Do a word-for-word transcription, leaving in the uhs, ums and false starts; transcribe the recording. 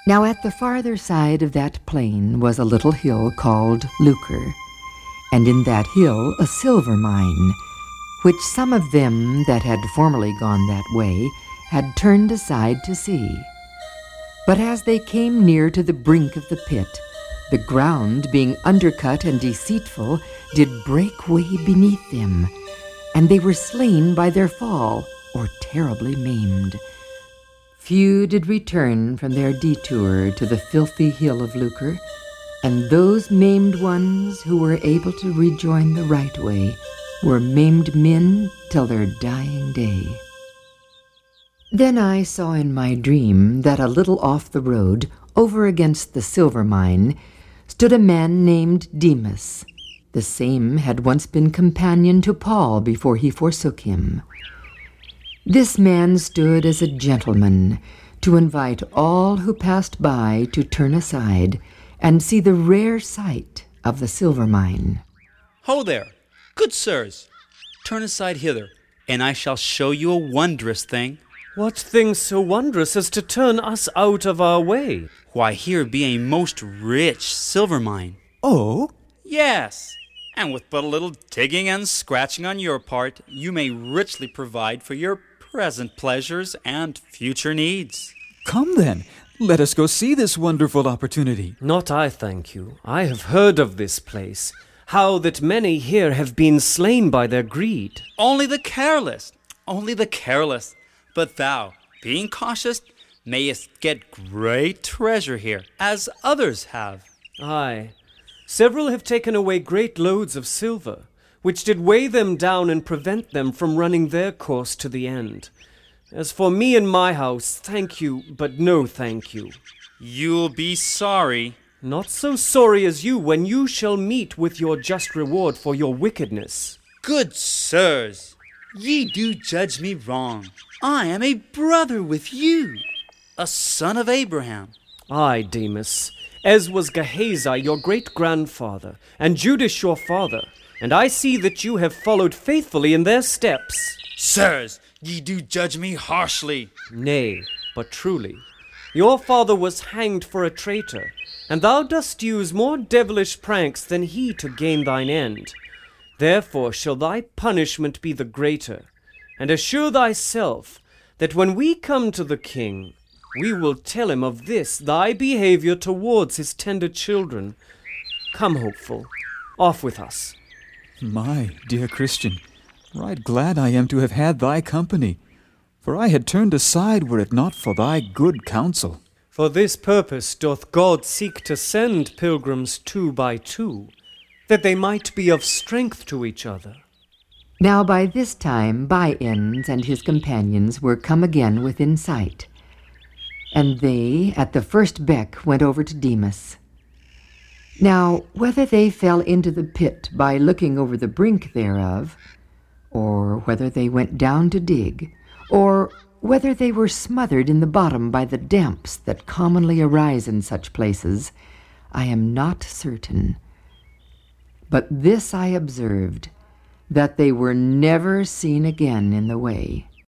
Now at the farther side of that plain was a little hill called Lucre, and in that hill a silver mine, which some of them that had formerly gone that way had turned aside to see. But as they came near to the brink of the pit, the ground, being undercut and deceitful, did break way beneath them, and they were slain by their fall, or terribly maimed. Few did return from their detour to the filthy hill of Lucre, and those maimed ones who were able to rejoin the right way were maimed men till their dying day. Then I saw in my dream that a little off the road, over against the silver mine, stood a man named Demas. The same had once been companion to Paul before he forsook him. This man stood as a gentleman to invite all who passed by to turn aside and see the rare sight of the silver mine. Ho there, good sirs, turn aside hither, and I shall show you a wondrous thing. What thing so wondrous as to turn us out of our way? Why, here be a most rich silver mine. Oh? Yes, and with but a little digging and scratching on your part, you may richly provide for your present pleasures and future needs. Come then, let us go see this wonderful opportunity. Not I, thank you. I have heard of this place, how that many here have been slain by their greed. Only the careless, only the careless. But thou, being cautious, mayest get great treasure here, as others have. Aye, several have taken away great loads of silver, which did weigh them down and prevent them from running their course to the end. As for me and my house, thank you, but no thank you. You'll be sorry. Not so sorry as you when you shall meet with your just reward for your wickedness. Good sirs, ye do judge me wrong. I am a brother with you, a son of Abraham. Aye, Demas, as was Gehazi your great-grandfather, and Judas your father, and I see that you have followed faithfully in their steps. Sirs, ye do judge me harshly. Nay, but truly. Your father was hanged for a traitor, and thou dost use more devilish pranks than he to gain thine end. Therefore shall thy punishment be the greater, and assure thyself that when we come to the king, we will tell him of this thy behavior towards his tender children. Come, hopeful, off with us. My dear Christian, right glad I am to have had thy company, for I had turned aside were it not for thy good counsel. For this purpose doth God seek to send pilgrims two by two, that they might be of strength to each other. Now by this time By-ends and his companions were come again within sight, and they at the first beck went over to Demas. Now whether they fell into the pit by looking over the brink thereof, or whether they went down to dig, or whether they were smothered in the bottom by the damps that commonly arise in such places, I am not certain. But this I observed, that they were never seen again in the way.